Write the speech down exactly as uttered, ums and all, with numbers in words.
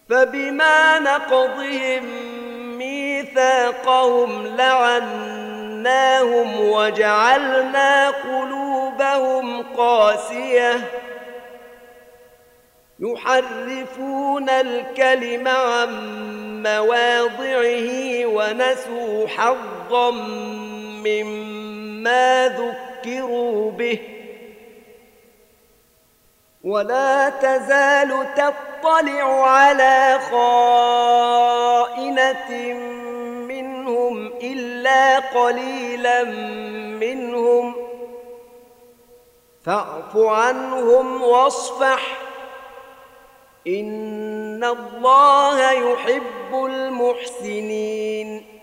فبما نقضهم ميثاقهم لعناهم وجعلنا قلوبهم قاسية يحرفون الكلم عن مواضعه ونسوا حظا مما ذكروا به ولا تزال تطلع على خائنة منهم إلا قليلا منهم فاعف عنهم واصفح إن الله يحب المحسنين